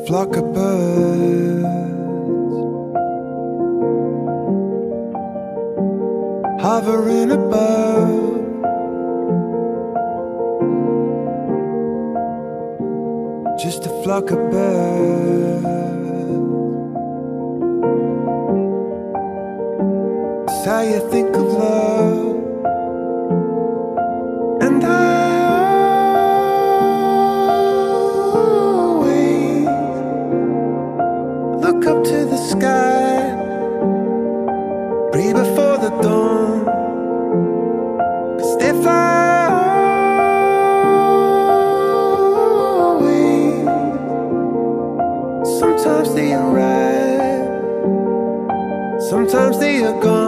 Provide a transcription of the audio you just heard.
flock of birds hovering above. Just a flock of birds. It's how you think of love. And I always look up to the sky, breathe before the dawn, 'cause they fly away. Sometimes they arrive, sometimes they are gone.